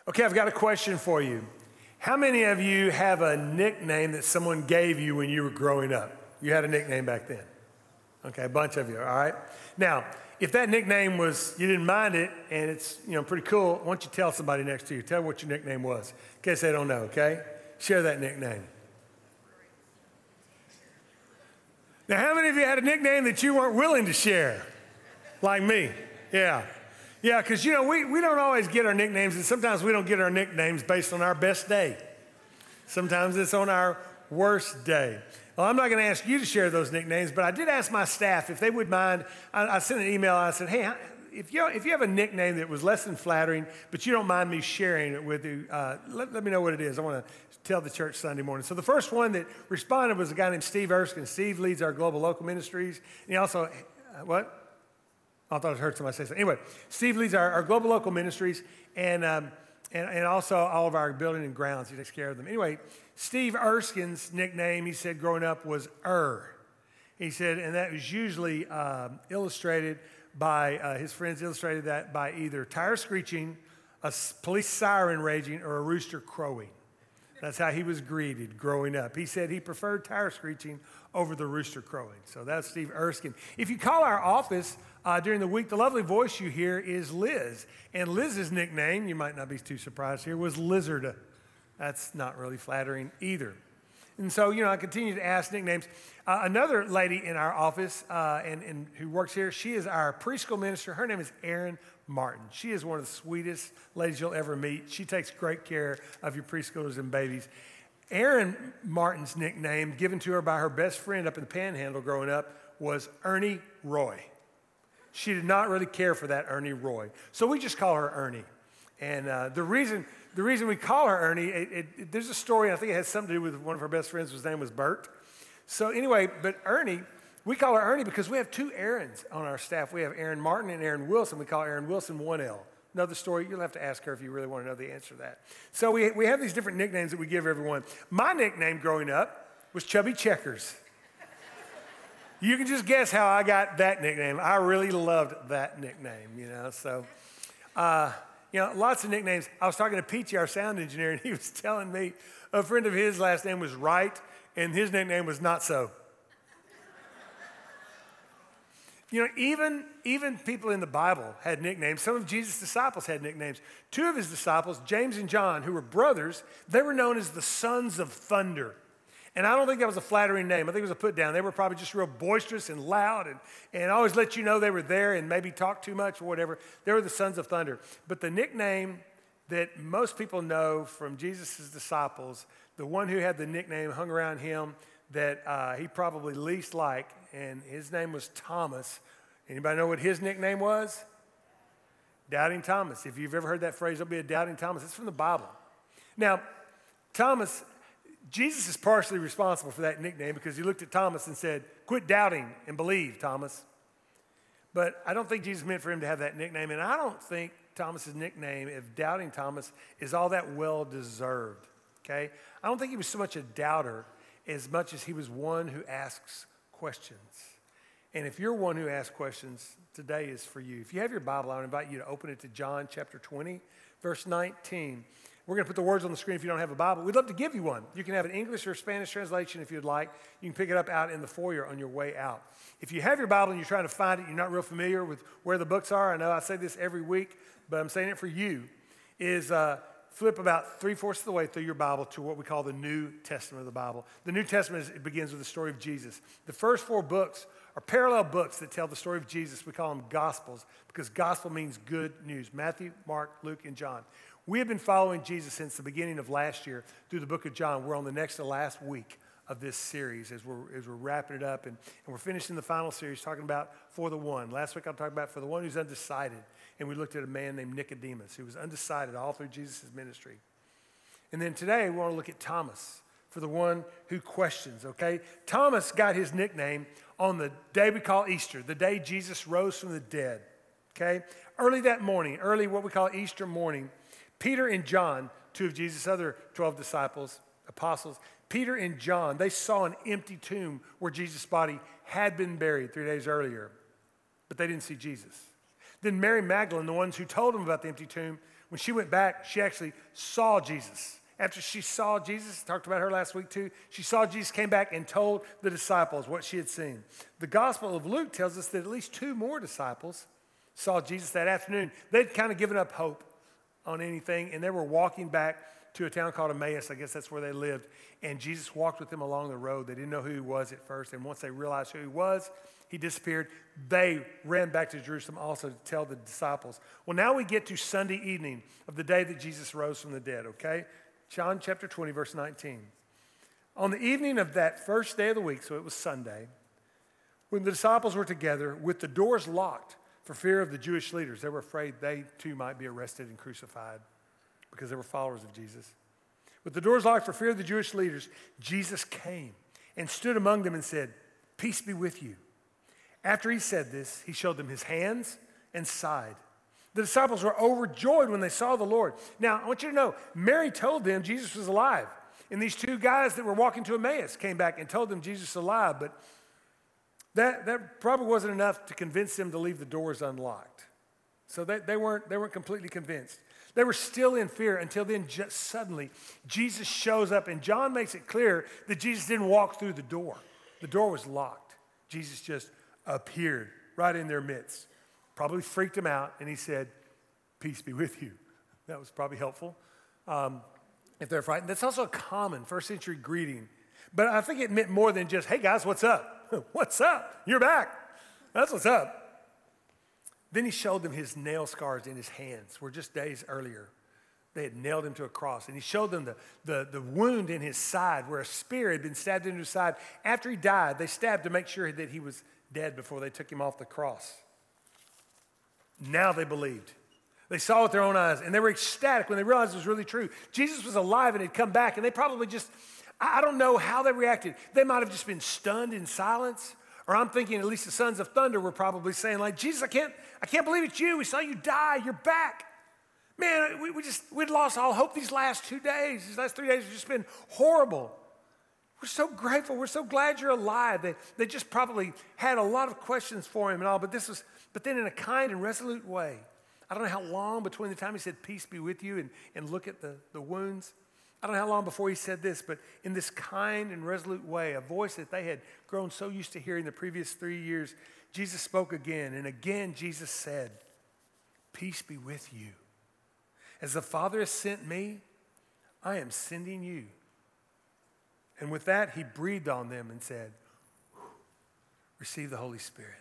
Okay, I've got a question for you. How many of you have a nickname that someone gave you when you were growing up? You had a nickname back then. Okay, a bunch of you, all right? Now, if that nickname was, you didn't mind it, and it's, pretty cool, why don't you tell somebody next to you, tell what your nickname was, in case they don't know, okay? Share that nickname. Now, how many of you had a nickname that you weren't willing to share? Like me, yeah. Yeah, because, we don't always get our nicknames, and sometimes we don't get our nicknames based on our best day. Sometimes it's on our worst day. Well, I'm not going to ask you to share those nicknames, but I did ask my staff if they would mind. I sent an email. I said, hey, if you have a nickname that was less than flattering, but you don't mind me sharing it with you, let me know what it is. I want to tell the church Sunday morning. So the first one that responded was a guy named Steve Erskine. Steve leads our global local ministries. And he also, what? I thought I heard somebody say something. Anyway, Steve leads our global local ministries and also all of our building and grounds. He takes care of them. Anyway, Steve Erskine's nickname, he said growing up, was He said, and that was usually illustrated by, his friends illustrated that by either tire screeching, a police siren raging, or a rooster crowing. That's how he was greeted growing up. He said he preferred tire screeching over the rooster crowing. So that's Steve Erskine. If you call our office during the week, the lovely voice you hear is Liz. And Liz's nickname, you might not be too surprised here, was Lizard. That's not really flattering either. And so, I continue to ask nicknames. Another lady in our office and who works here, she is our preschool minister. Her name is Erin Martin. She is one of the sweetest ladies you'll ever meet. She takes great care of your preschoolers and babies. Erin Martin's nickname, given to her by her best friend up in the Panhandle growing up, was Ernie Roy. She did not really care for that Ernie Roy. So we just call her Ernie. And the reason we call her Ernie, there's a story, I think it has something to do with one of her best friends whose name was Bert. So anyway, but Ernie, we call her Ernie because we have two Aarons on our staff. We have Aaron Martin and Aaron Wilson. We call Aaron Wilson 1L. Another story, you'll have to ask her if you really want to know the answer to that. So we have these different nicknames that we give everyone. My nickname growing up was Chubby Checkers. You can just guess how I got that nickname. I really loved that nickname, So, lots of nicknames. I was talking to Peachy, our sound engineer, and he was telling me a friend of his last name was Wright, and his nickname was Not So. Even people in the Bible had nicknames. Some of Jesus' disciples had nicknames. Two of his disciples, James and John, who were brothers, they were known as the Sons of Thunder. And I don't think that was a flattering name. I think it was a put down. They were probably just real boisterous and loud and always let you know they were there and maybe talk too much or whatever. They were the Sons of Thunder. But the nickname that most people know from Jesus' disciples, the one who had the nickname hung around him that he probably least liked, and his name was Thomas. Anybody know what his nickname was? Doubting Thomas. If you've ever heard that phrase, there'll be a Doubting Thomas. It's from the Bible. Now, Thomas, Jesus is partially responsible for that nickname because he looked at Thomas and said, quit doubting and believe, Thomas. But I don't think Jesus meant for him to have that nickname, and I don't think Thomas's nickname, if Doubting Thomas, is all that well-deserved, okay? I don't think he was so much a doubter as much as he was one who asks questions. And if you're one who asks questions, today is for you. If you have your Bible, I would invite you to open it to John chapter 20, verse 19. We're going to put the words on the screen if you don't have a Bible. We'd love to give you one. You can have an English or Spanish translation if you'd like. You can pick it up out in the foyer on your way out. If you have your Bible and you're trying to find it, you're not real familiar with where the books are. I know I say this every week, but I'm saying it for you, is flip about 3/4 of the way through your Bible to what we call the New Testament of the Bible. The New Testament, it begins with the story of Jesus. The first 4 books are parallel books that tell the story of Jesus. We call them Gospels because gospel means good news. Matthew, Mark, Luke, and John. We have been following Jesus since the beginning of last year through the book of John. We're on the next to last week of this series as we're wrapping it up, and we're finishing the final series talking about For the One. Last week I talked about For the One who's undecided, and we looked at a man named Nicodemus who was undecided all through Jesus' ministry. And then today we want to look at Thomas, for the one who questions, okay? Thomas got his nickname on the day we call Easter, the day Jesus rose from the dead, okay? Early that morning, early what we call Easter morning, Peter and John, two of Jesus' other 12 disciples, apostles, Peter and John, they saw an empty tomb where Jesus' body had been buried 3 days earlier, but they didn't see Jesus. Then Mary Magdalene, the ones who told him about the empty tomb, when she went back, she actually saw Jesus. After she saw Jesus, talked about her last week too, she saw Jesus, came back and told the disciples what she had seen. The Gospel of Luke tells us that at least 2 more disciples saw Jesus that afternoon. They'd kind of given up hope on anything, and they were walking back to a town called Emmaus. I guess that's where they lived. And Jesus walked with them along the road. They didn't know who he was at first, and once they realized who he was, he disappeared. They ran back to Jerusalem also to tell the disciples. Well, now we get to Sunday evening of the day that Jesus rose from the dead, okay? John chapter 20, verse 19. On the evening of that first day of the week, so it was Sunday, when the disciples were together with the doors locked for fear of the Jewish leaders, they were afraid they too might be arrested and crucified because they were followers of Jesus. With the doors locked for fear of the Jewish leaders, Jesus came and stood among them and said, "Peace be with you." After he said this, he showed them his hands and side. The disciples were overjoyed when they saw the Lord. Now, I want you to know, Mary told them Jesus was alive. And these 2 guys that were walking to Emmaus came back and told them Jesus was alive. But that probably wasn't enough to convince them to leave the doors unlocked. So they weren't completely convinced. They were still in fear until then just suddenly Jesus shows up. And John makes it clear that Jesus didn't walk through the door. The door was locked. Jesus just appeared right in their midst. Probably freaked him out, and he said, "Peace be with you." That was probably helpful if they're frightened. That's also a common first century greeting. But I think it meant more than just, "Hey guys, what's up?" "What's up? You're back." That's what's up. Then he showed them his nail scars in his hands, where just days earlier they had nailed him to a cross. And he showed them the wound in his side where a spear had been stabbed into his side. After he died, they stabbed to make sure that he was dead before they took him off the cross. Now they believed. They saw with their own eyes, and they were ecstatic when they realized it was really true. Jesus was alive and had come back, and they probably just, I don't know how they reacted. They might have just been stunned in silence, or I'm thinking at least the sons of thunder were probably saying like, "Jesus, I can't believe it's you. We saw you die. You're back. Man, we'd lost all hope these last 2 days. These last 3 days have just been horrible. We're so grateful. We're so glad you're alive." They just probably had a lot of questions for him and all, but then in a kind and resolute way. I don't know how long between the time he said, "Peace be with you," and look at the wounds. I don't know how long before he said this, but in this kind and resolute way, a voice that they had grown so used to hearing the previous 3 years, Jesus spoke again. And again, Jesus said, "Peace be with you. As the Father has sent me, I am sending you." And with that, he breathed on them and said, "Receive the Holy Spirit.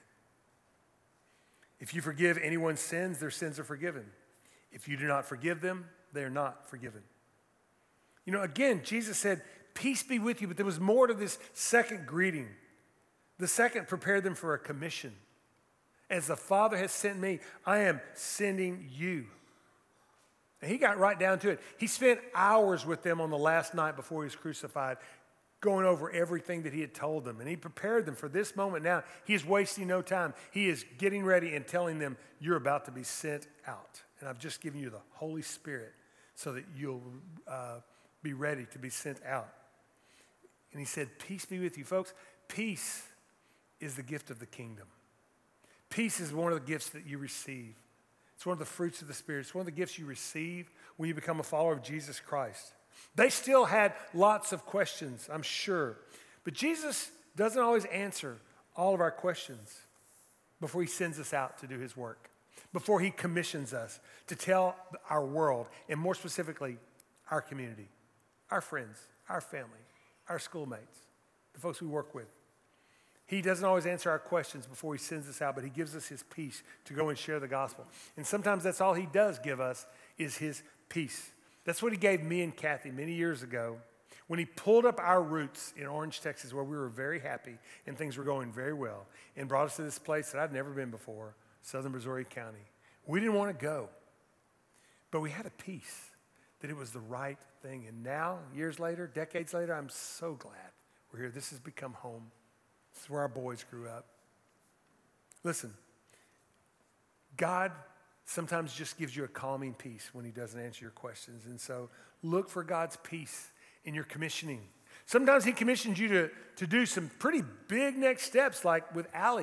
If you forgive anyone's sins, their sins are forgiven. If you do not forgive them, they are not forgiven." You know, again, Jesus said, "Peace be with you," but there was more to this second greeting. The second prepared them for a commission. As the Father has sent me, I am sending you. And he got right down to it. He spent hours with them on the last night before he was crucified, going over everything that he had told them. And he prepared them for this moment now. He is wasting no time. He is getting ready and telling them, "You're about to be sent out. And I've just given you the Holy Spirit so that you'll be ready to be sent out." And he said, "Peace be with you." Folks, peace is the gift of the kingdom. Peace is one of the gifts that you receive. It's one of the fruits of the Spirit. It's one of the gifts you receive when you become a follower of Jesus Christ. They still had lots of questions, I'm sure. But Jesus doesn't always answer all of our questions before he sends us out to do his work, before he commissions us to tell our world, and more specifically, our community, our friends, our family, our schoolmates, the folks we work with. He doesn't always answer our questions before he sends us out, but he gives us his peace to go and share the gospel. And sometimes that's all he does give us is his peace. That's what he gave me and Kathy many years ago when he pulled up our roots in Orange, Texas, where we were very happy and things were going very well, and brought us to this place that I'd never been before, Southern Missouri County. We didn't want to go, but we had a peace that it was the right thing. And now, years later, decades later, I'm so glad we're here. This has become home. This is where our boys grew up. Listen, God sometimes just gives you a calming peace when he doesn't answer your questions. And so look for God's peace in your commissioning. Sometimes he commissions you to do some pretty big next steps, like with Allie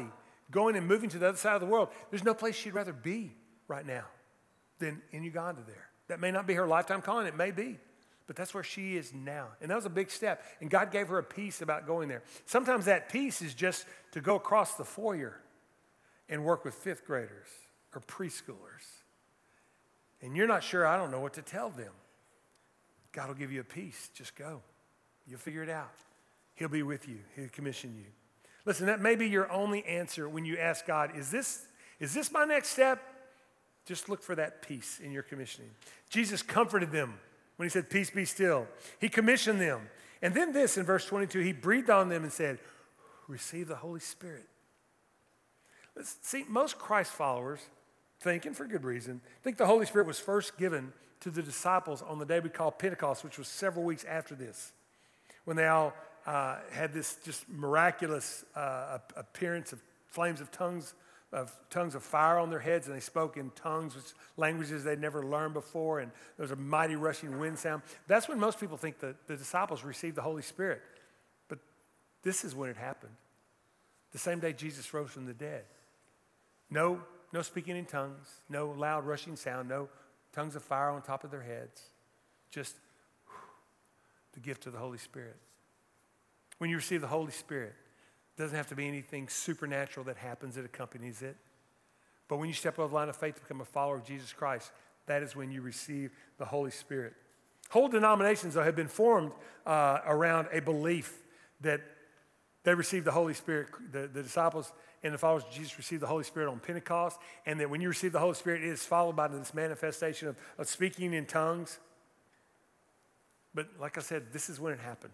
going and moving to the other side of the world. There's no place she'd rather be right now than in Uganda there. That may not be her lifetime calling, it may be, but that's where she is now. And that was a big step. And God gave her a peace about going there. Sometimes that peace is just to go across the foyer and work with fifth graders or preschoolers. And you're not sure, I don't know what to tell them. God will give you a peace. Just go. You'll figure it out. He'll be with you. He'll commission you. Listen, that may be your only answer when you ask God, is this my next step? Just look for that peace in your commissioning. Jesus comforted them when he said, peace be still. He commissioned them. And then this, in verse 22, he breathed on them and said, receive the Holy Spirit. See, most Christ followers think, and for good reason, think the Holy Spirit was first given to the disciples on the day we call Pentecost, which was several weeks after this, when they all had this just miraculous appearance of flames of tongues of fire on their heads, and they spoke in tongues, which languages they'd never learned before, and there was a mighty rushing wind sound. That's when most people think that the disciples received the Holy Spirit. But this is when it happened. The same day Jesus rose from the dead. No speaking in tongues, no loud rushing sound, no tongues of fire on top of their heads. Just the gift of the Holy Spirit. When you receive the Holy Spirit, it doesn't have to be anything supernatural that happens that accompanies it. But when you step over the line of faith to become a follower of Jesus Christ, that is when you receive the Holy Spirit. Whole denominations, though, have been formed around a belief that they received the Holy Spirit. The disciples and the followers of Jesus received the Holy Spirit on Pentecost, and that when you receive the Holy Spirit, it is followed by this manifestation of speaking in tongues. But like I said, this is when it happened.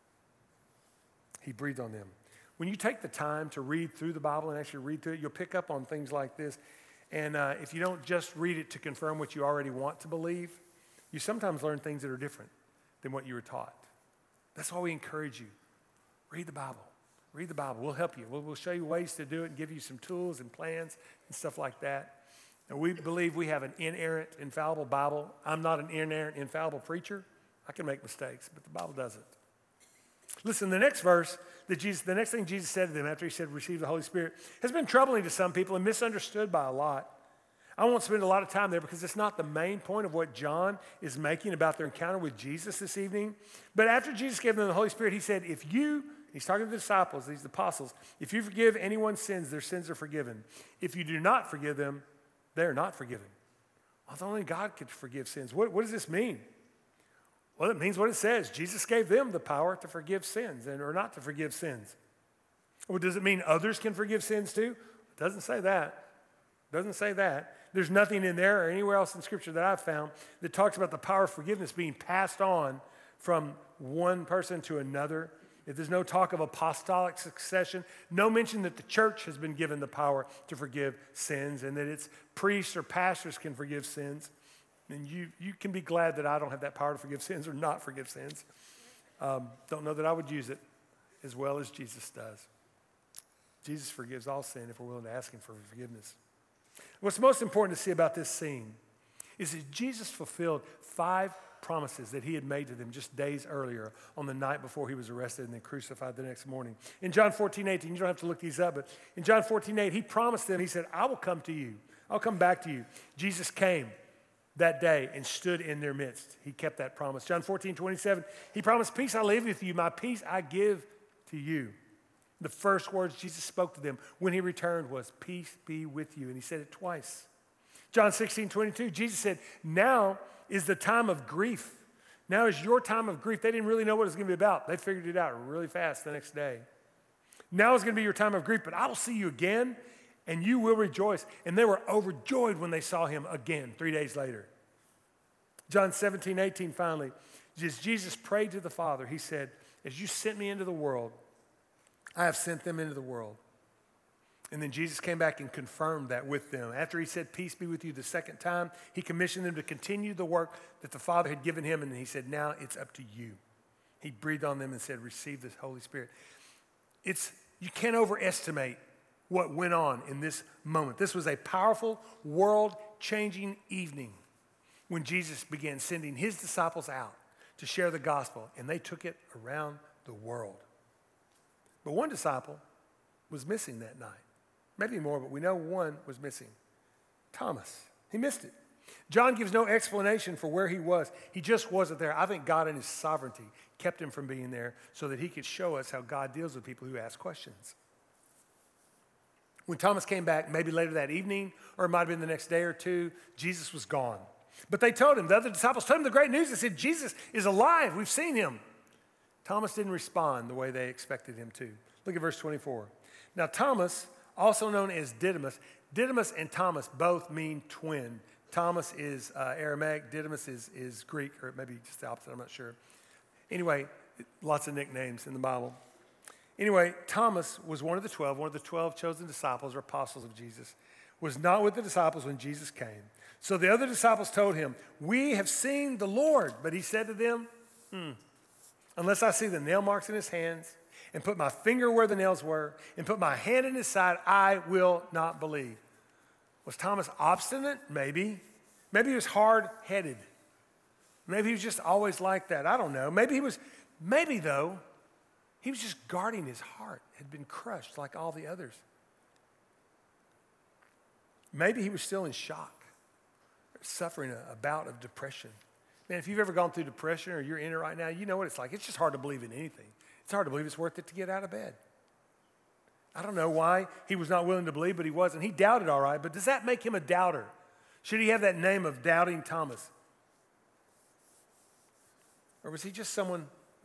He breathed on them. When you take the time to read through the Bible and actually read through it, you'll pick up on things like this. And if you don't just read it to confirm what you already want to believe, you sometimes learn things that are different than what you were taught. That's why we encourage you. Read the Bible. Read the Bible. We'll help you. We'll show you ways to do it and give you some tools and plans and stuff like that. And we believe we have an inerrant, infallible Bible. I'm not an inerrant, infallible preacher. I can make mistakes, but the Bible doesn't. Listen, the next verse, the next thing Jesus said to them after he said, receive the Holy Spirit, has been troubling to some people and misunderstood by a lot. I won't spend a lot of time there because it's not the main point of what John is making about their encounter with Jesus this evening. But after Jesus gave them the Holy Spirit, he said, he's talking to the disciples, these apostles, if you forgive anyone's sins, their sins are forgiven. If you do not forgive them, they're not forgiven. Well, only God could forgive sins. What does this mean? Well, it means what it says. Jesus gave them the power to forgive sins or not to forgive sins. Well, does it mean others can forgive sins too? It doesn't say that. It doesn't say that. There's nothing in there or anywhere else in Scripture that I've found that talks about the power of forgiveness being passed on from one person to another. If there's no talk of apostolic succession, no mention that the church has been given the power to forgive sins and that its priests or pastors can forgive sins. And you can be glad that I don't have that power to forgive sins or not forgive sins. Don't know that I would use it as well as Jesus does. Jesus forgives all sin if we're willing to ask him for forgiveness. What's most important to see about this scene is that Jesus fulfilled 5 promises that he had made to them just days earlier on the night before he was arrested and then crucified the next morning. In John 14:18, you don't have to look these up, but in John 14:8, he promised them, he said, I will come to you. I'll come back to you. Jesus came that day and stood in their midst. He kept that promise. John 14:27, he promised, peace I leave with you, my peace I give to you. The first words Jesus spoke to them when he returned was, peace be with you. And he said it twice. John 16:22, Jesus said, now is the time of grief. Now is your time of grief. They didn't really know what it was going to be about. They figured it out really fast the next day. Now is going to be your time of grief, but I will see you again, and you will rejoice. And they were overjoyed when they saw him again 3 days later. John 17:18, finally, as Jesus prayed to the Father, he said, as you sent me into the world, I have sent them into the world. And then Jesus came back and confirmed that with them. After he said, peace be with you the second time, he commissioned them to continue the work that the Father had given him. And he said, now it's up to you. He breathed on them and said, receive the Holy Spirit. You can't overestimate what went on in this moment. This was a powerful, world-changing evening when Jesus began sending his disciples out to share the gospel. And they took it around the world. But one disciple was missing that night. maybe more, but we know one was missing. Thomas. He missed it. John gives no explanation for where he was. He just wasn't there. I think God in his sovereignty kept him from being there so that he could show us how God deals with people who ask questions. When Thomas came back, maybe later that evening, or it might have been the next day or two, Jesus was gone. But they told him, the other disciples told him the great news. They said, Jesus is alive. We've seen him. Thomas didn't respond the way they expected him to. Look at verse 24. Now Thomas, also known as Didymus, Didymus and Thomas both mean twin. Thomas is Aramaic, Didymus is Greek, or maybe just the opposite, I'm not sure. Anyway, lots of nicknames in the Bible. Anyway, Thomas was one of the 12 chosen disciples or apostles of Jesus, was not with the disciples when Jesus came. So the other disciples told him, we have seen the Lord. But he said to them, unless I see the nail marks in his hands and put my finger where the nails were and put my hand in his side, I will not believe. Was Thomas obstinate? Maybe. Maybe he was hard-headed. Maybe he was just always like that. I don't know. Maybe though, he was just guarding his heart, had been crushed like all the others. Maybe he was still in shock, suffering a bout of depression. Man, if you've ever gone through depression or you're in it right now, you know what it's like. It's just hard to believe in anything. It's hard to believe it's worth it to get out of bed. I don't know why he was not willing to believe, but he wasn't. He doubted all right, but does that make him a doubter? Should he have that name of Doubting Thomas? Or was he just someone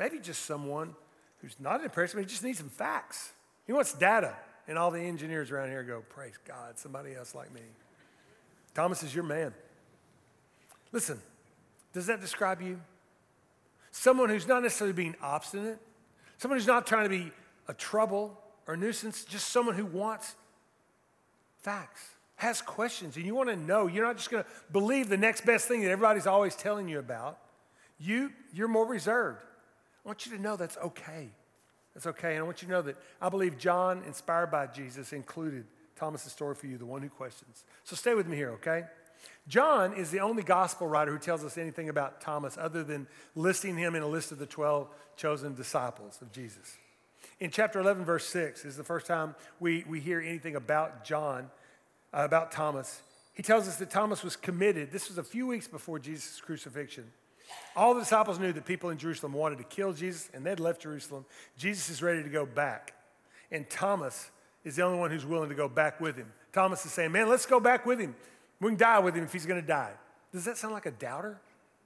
who's not impressed, but he just needs some facts. He wants data. And all the engineers around here go, praise God, somebody else like me. Thomas is your man. Listen, does that describe you? Someone who's not necessarily being obstinate, someone who's not trying to be a trouble or a nuisance, just someone who wants facts, has questions, and you want to know. You're not just going to believe the next best thing that everybody's always telling you about. You're more reserved. I want you to know that's okay. That's okay. And I want you to know that I believe John, inspired by Jesus, included Thomas' story for you, the one who questions. So stay with me here, okay? John is the only gospel writer who tells us anything about Thomas other than listing him in a list of the 12 chosen disciples of Jesus. In chapter 11, verse 6 is the first time we hear anything about about Thomas. He tells us that Thomas was committed. This was a few weeks before Jesus' crucifixion. All the disciples knew that people in Jerusalem wanted to kill Jesus, and they'd left Jerusalem. Jesus is ready to go back, and Thomas is the only one who's willing to go back with him. Thomas is saying, man, let's go back with him. We can die with him if he's going to die. Does that sound like a doubter?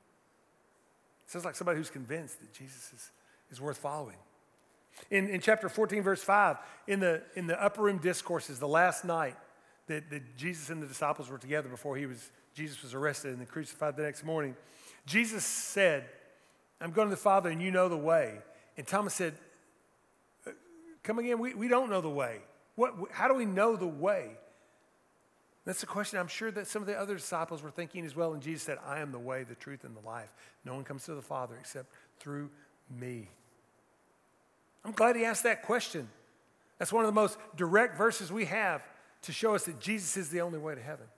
It sounds like somebody who's convinced that Jesus is worth following. In chapter 14, verse 5, in the upper room discourses, the last night that Jesus and the disciples were together before Jesus was arrested and then crucified the next morning, Jesus said, I'm going to the Father and you know the way. And Thomas said, come again, we don't know the way. How do we know the way? That's the question I'm sure that some of the other disciples were thinking as well. And Jesus said, I am the way, the truth, and the life. No one comes to the Father except through me. I'm glad he asked that question. That's one of the most direct verses we have to show us that Jesus is the only way to heaven.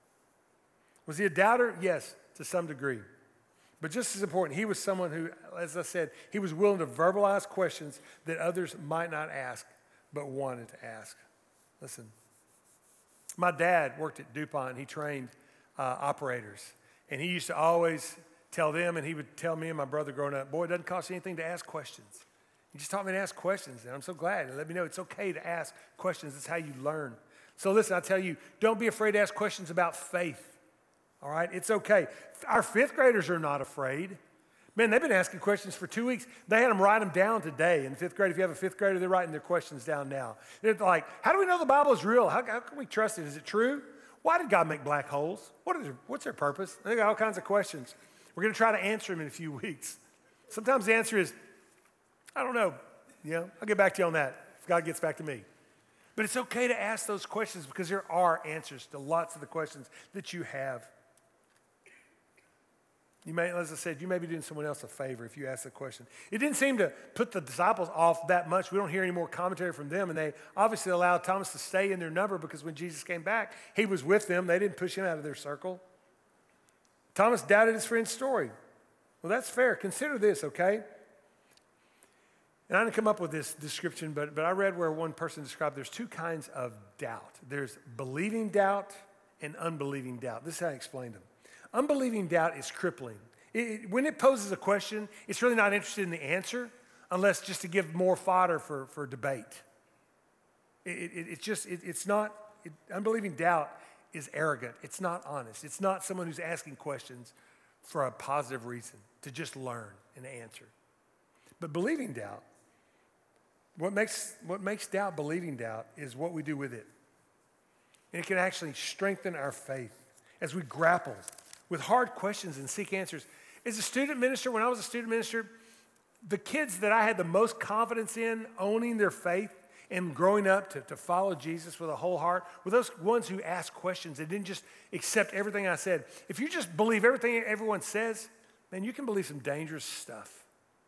Was he a doubter? Yes, to some degree. But just as important, he was someone who, as I said, he was willing to verbalize questions that others might not ask, but wanted to ask. Listen, my dad worked at DuPont. He trained operators. And he used to always tell them, and he would tell me and my brother growing up, boy, it doesn't cost you anything to ask questions. He just taught me to ask questions, and I'm so glad. And let me know it's okay to ask questions. It's how you learn. So listen, I tell you, don't be afraid to ask questions about faith. All right? It's okay. Our fifth graders are not afraid. Man, they've been asking questions for 2 weeks. They had them write them down today. In fifth grade, if you have a fifth grader, they're writing their questions down now. They're like, how do we know the Bible is real? How can we trust it? Is it true? Why did God make black holes? What's their purpose? They got all kinds of questions. We're going to try to answer them in a few weeks. Sometimes the answer is, I don't know. I'll get back to you on that if God gets back to me. But it's okay to ask those questions because there are answers to lots of the questions that you have. You may, as I said, you may be doing someone else a favor if you ask the question. It didn't seem to put the disciples off that much. We don't hear any more commentary from them, and they obviously allowed Thomas to stay in their number because when Jesus came back, he was with them. They didn't push him out of their circle. Thomas doubted his friend's story. Well, that's fair. Consider this, okay? And I didn't come up with this description, but I read where one person described there's two kinds of doubt. There's believing doubt and unbelieving doubt. This is how I explained them. Unbelieving doubt is crippling. When it poses a question, it's really not interested in the answer unless just to give more fodder for debate. Unbelieving doubt is arrogant. It's not honest. It's not someone who's asking questions for a positive reason, to just learn and answer. But believing doubt, what makes doubt believing doubt is what we do with it. And it can actually strengthen our faith as we grapple with hard questions and seek answers. As a student minister, when I was a student minister, the kids that I had the most confidence in owning their faith and growing up to follow Jesus with a whole heart were those ones who asked questions and didn't just accept everything I said. If you just believe everything everyone says, man, you can believe some dangerous stuff.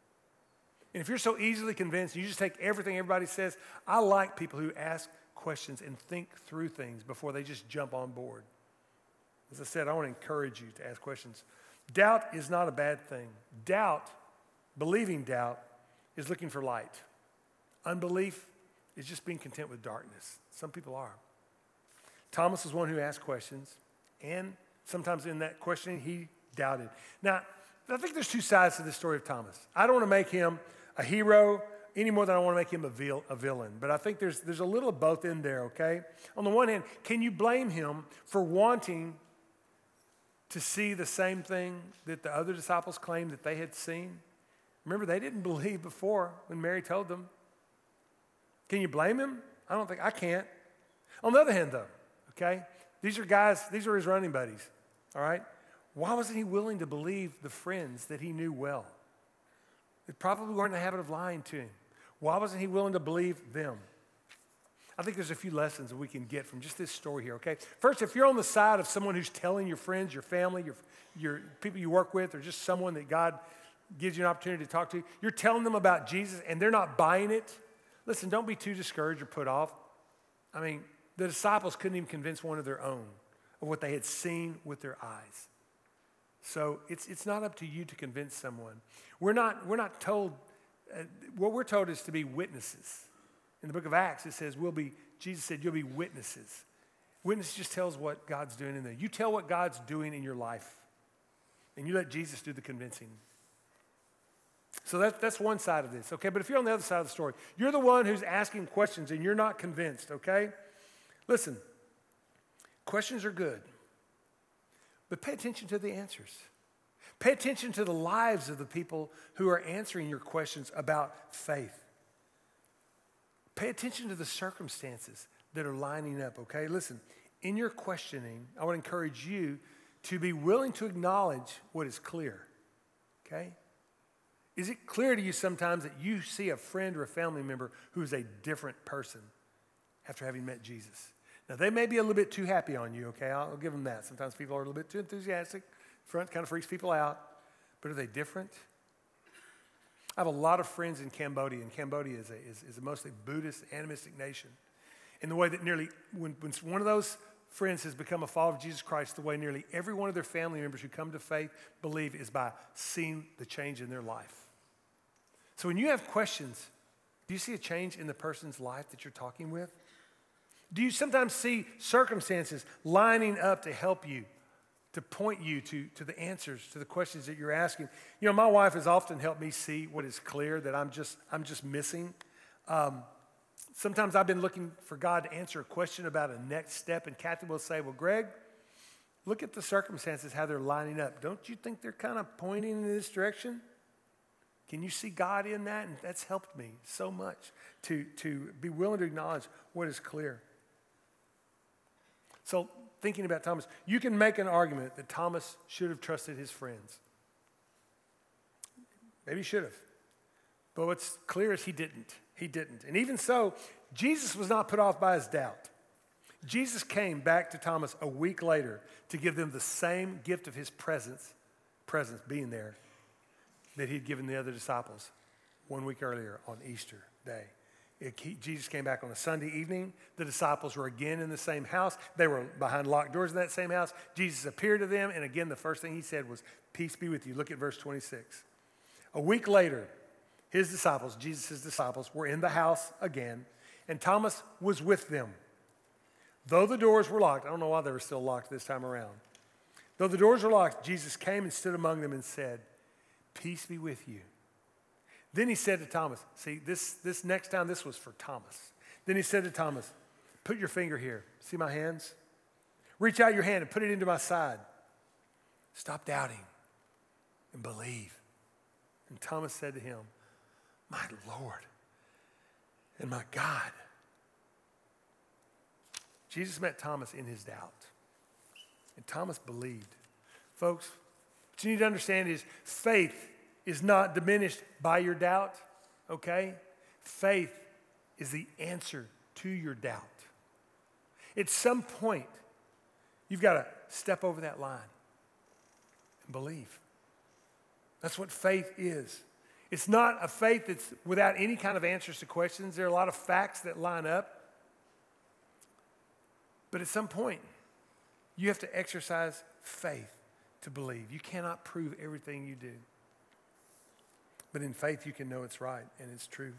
And if you're so easily convinced, you just take everything everybody says. I like people who ask questions and think through things before they just jump on board. As I said, I want to encourage you to ask questions. Doubt is not a bad thing. Believing doubt, is looking for light. Unbelief is just being content with darkness. Some people are. Thomas was one who asked questions, and sometimes in that questioning, he doubted. Now, I think there's two sides to the story of Thomas. I don't want to make him a hero any more than I want to make him a villain. But I think there's a little of both in there, okay? On the one hand, can you blame him for wanting to see the same thing that the other disciples claimed that they had seen? Remember, they didn't believe before when Mary told them. Can you blame him? I can't. On the other hand, though, okay, these are his running buddies, all right? Why wasn't he willing to believe the friends that he knew well? They probably weren't in the habit of lying to him. Why wasn't he willing to believe them? I think there's a few lessons that we can get from just this story here, okay? First, if you're on the side of someone who's telling your friends, your family, your people you work with, or just someone that God gives you an opportunity to talk to, you're telling them about Jesus and they're not buying it, listen, don't be too discouraged or put off. I mean, the disciples couldn't even convince one of their own of what they had seen with their eyes. So it's not up to you to convince someone. We're not told, what we're told is to be witnesses. In the book of Acts, it says, Jesus said, you'll be witnesses. Witness just tells what God's doing in there. You tell what God's doing in your life, and you let Jesus do the convincing. So that's one side of this, okay? But if you're on the other side of the story, you're the one who's asking questions and you're not convinced, okay? Listen, questions are good, but pay attention to the answers. Pay attention to the lives of the people who are answering your questions about faith. Pay attention to the circumstances that are lining up, okay? Listen, in your questioning, I would encourage you to be willing to acknowledge what is clear, okay? Is it clear to you sometimes that you see a friend or a family member who is a different person after having met Jesus? Now, they may be a little bit too happy on you, okay? I'll give them that. Sometimes people are a little bit too enthusiastic. Front kind of freaks people out. But are they different? I have a lot of friends in Cambodia, and Cambodia is a mostly Buddhist, animistic nation. In the way that when one of those friends has become a follower of Jesus Christ, the way nearly every one of their family members who come to faith believe is by seeing the change in their life. So when you have questions, do you see a change in the person's life that you're talking with? Do you sometimes see circumstances lining up to help you, to point you to the answers to the questions that you're asking? You know, my wife has often helped me see what is clear that I'm just missing. Sometimes I've been looking for God to answer a question about a next step, and Kathy will say, well, Greg, look at the circumstances, how they're lining up. Don't you think they're kind of pointing in this direction? Can you see God in that? And that's helped me so much to be willing to acknowledge what is clear. So thinking about Thomas, you can make an argument that Thomas should have trusted his friends. Maybe he should have. But what's clear is he didn't. He didn't. And even so, Jesus was not put off by his doubt. Jesus came back to Thomas a week later to give them the same gift of his presence being there, that he'd given the other disciples 1 week earlier on Easter Day. Jesus came back on a Sunday evening. The disciples were again in the same house. They were behind locked doors in that same house. Jesus appeared to them, and again, the first thing he said was, peace be with you. Look at verse 26. A week later, his disciples, Jesus' disciples, were in the house again, and Thomas was with them. Though the doors were locked, I don't know why they were still locked this time around. Though the doors were locked, Jesus came and stood among them and said, "Peace be with you." Then he said to Thomas, see, this next time, this was for Thomas. Then he said to Thomas, "Put your finger here. See my hands? Reach out your hand and put it into my side. Stop doubting and believe." And Thomas said to him, "My Lord and my God." Jesus met Thomas in his doubt, and Thomas believed. Folks, what you need to understand is faith is not diminished by your doubt, okay? Faith is the answer to your doubt. At some point, you've got to step over that line and believe. That's what faith is. It's not a faith that's without any kind of answers to questions. There are a lot of facts that line up. But at some point, you have to exercise faith to believe. You cannot prove everything you do. But in faith, you can know it's right and it's true.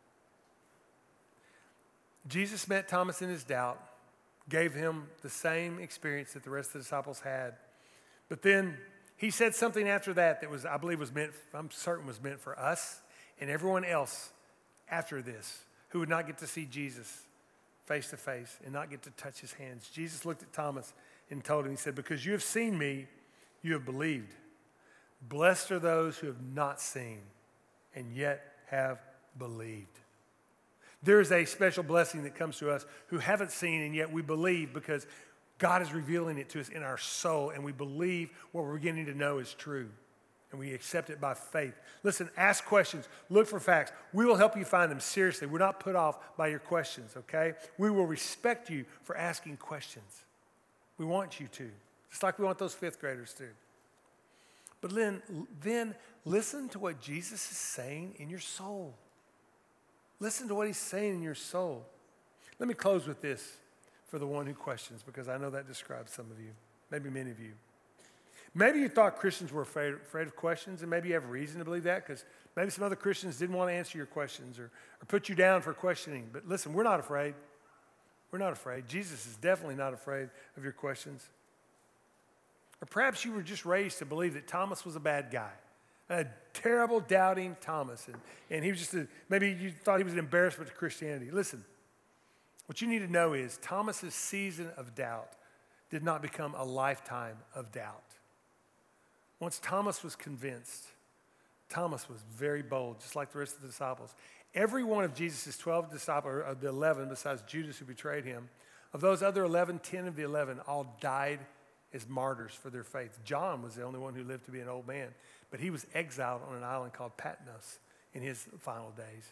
Jesus met Thomas in his doubt, gave him the same experience that the rest of the disciples had. But then he said something after that that was, I believe, I'm certain was meant for us and everyone else after this who would not get to see Jesus face to face and not get to touch his hands. Jesus looked at Thomas and told him, he said, "Because you have seen me, you have believed. Blessed are those who have not seen and yet have believed." There is a special blessing that comes to us who haven't seen and yet we believe because God is revealing it to us in our soul and we believe what we're beginning to know is true and we accept it by faith. Listen, ask questions, look for facts. We will help you find them. Seriously, we're not put off by your questions, okay? We will respect you for asking questions. We want you to, just like we want those fifth graders to. But then listen to what Jesus is saying in your soul. Listen to what he's saying in your soul. Let me close with this for the one who questions, because I know that describes some of you, maybe many of you. Maybe you thought Christians were afraid of questions, and maybe you have reason to believe that, because maybe some other Christians didn't want to answer your questions or put you down for questioning. But listen, we're not afraid. We're not afraid. Jesus is definitely not afraid of your questions. Or perhaps you were just raised to believe that Thomas was a bad guy, a terrible, doubting Thomas. And he was just maybe you thought he was an embarrassment to Christianity. Listen, what you need to know is Thomas's season of doubt did not become a lifetime of doubt. Once Thomas was convinced, Thomas was very bold, just like the rest of the disciples. Every one of Jesus' 12 disciples, or of the 11, besides Judas who betrayed him, of those other 11, 10 of the 11 all died as martyrs for their faith. John was the only one who lived to be an old man, but he was exiled on an island called Patmos in his final days.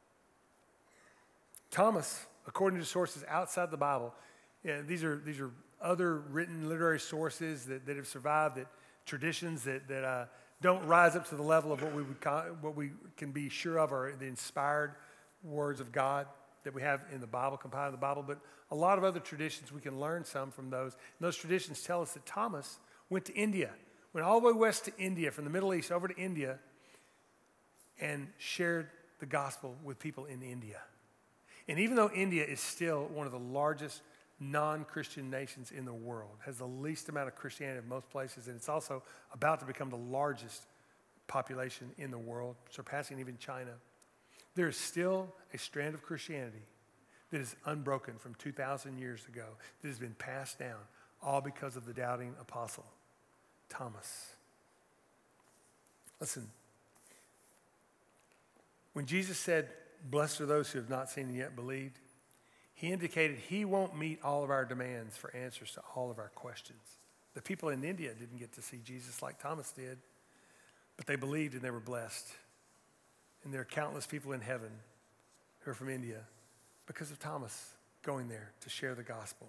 Thomas, according to sources outside the Bible, these are other written literary sources that have survived, that traditions that don't rise up to the level of what we can be sure of are the inspired words of God that we have in the Bible, compiled in the Bible. But a lot of other traditions, we can learn some from those. And those traditions tell us that Thomas went to India, went all the way west to India, from the Middle East over to India, and shared the gospel with people in India. And even though India is still one of the largest non-Christian nations in the world, has the least amount of Christianity of most places, and it's also about to become the largest population in the world, surpassing even China, there is still a strand of Christianity that is unbroken from 2,000 years ago, that has been passed down, all because of the doubting apostle, Thomas. Listen, when Jesus said, "Blessed are those who have not seen and yet believed," he indicated he won't meet all of our demands for answers to all of our questions. The people in India didn't get to see Jesus like Thomas did, but they believed and they were blessed. And there are countless people in heaven who are from India because of Thomas going there to share the gospel.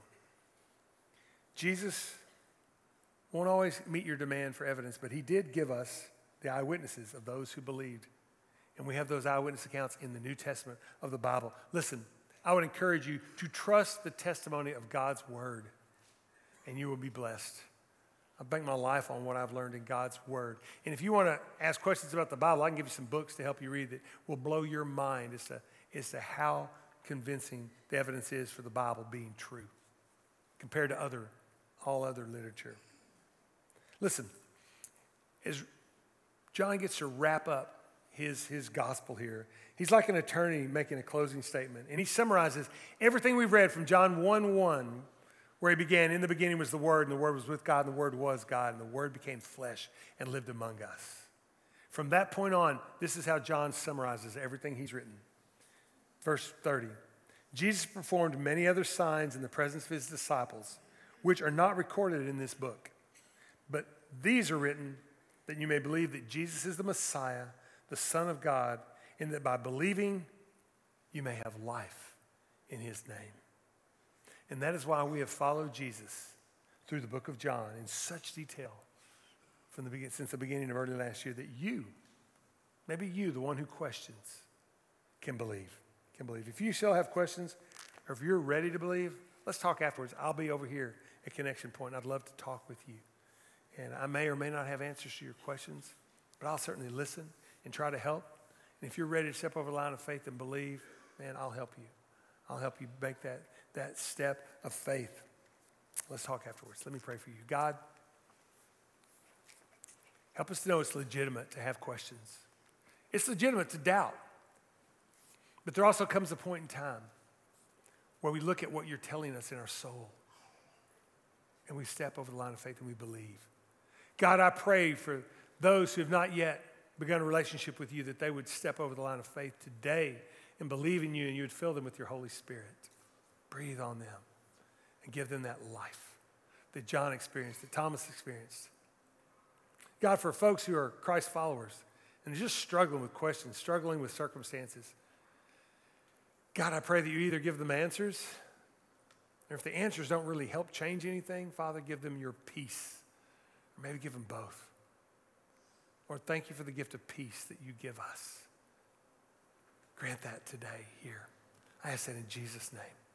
Jesus won't always meet your demand for evidence, but he did give us the eyewitnesses of those who believed. And we have those eyewitness accounts in the New Testament of the Bible. Listen, I would encourage you to trust the testimony of God's word, and you will be blessed. I bank my life on what I've learned in God's word. And if you want to ask questions about the Bible, I can give you some books to help you read that will blow your mind as to how convincing the evidence is for the Bible being true compared to all other literature. Listen, as John gets to wrap up his gospel here, he's like an attorney making a closing statement. And he summarizes everything we've read from John 1:1, where he began, in the beginning was the Word, and the Word was with God, and the Word was God, and the Word became flesh and lived among us. From that point on, this is how John summarizes everything he's written. Verse 30, Jesus performed many other signs in the presence of his disciples, which are not recorded in this book. But these are written that you may believe that Jesus is the Messiah, the Son of God, and that by believing you may have life in his name. And that is why we have followed Jesus through the book of John in such detail since the beginning of early last year, that you, maybe you, the one who questions, can believe. If you still have questions, or if you're ready to believe, let's talk afterwards. I'll be over here at Connection Point. I'd love to talk with you. And I may or may not have answers to your questions, but I'll certainly listen and try to help. And if you're ready to step over the line of faith and believe, man, I'll help you. I'll help you make that step of faith. Let's talk afterwards. Let me pray for you. God, help us to know it's legitimate to have questions. It's legitimate to doubt. But there also comes a point in time where we look at what you're telling us in our soul, and we step over the line of faith and we believe. God, I pray for those who have not yet begun a relationship with you, that they would step over the line of faith today and believe in you, and you would fill them with your Holy Spirit. Breathe on them and give them that life that John experienced, that Thomas experienced. God, for folks who are Christ followers and are just struggling with questions, struggling with circumstances, God, I pray that you either give them answers, or if the answers don't really help change anything, Father, give them your peace, or maybe give them both. Lord, thank you for the gift of peace that you give us. Grant that today here. I ask that in Jesus' name.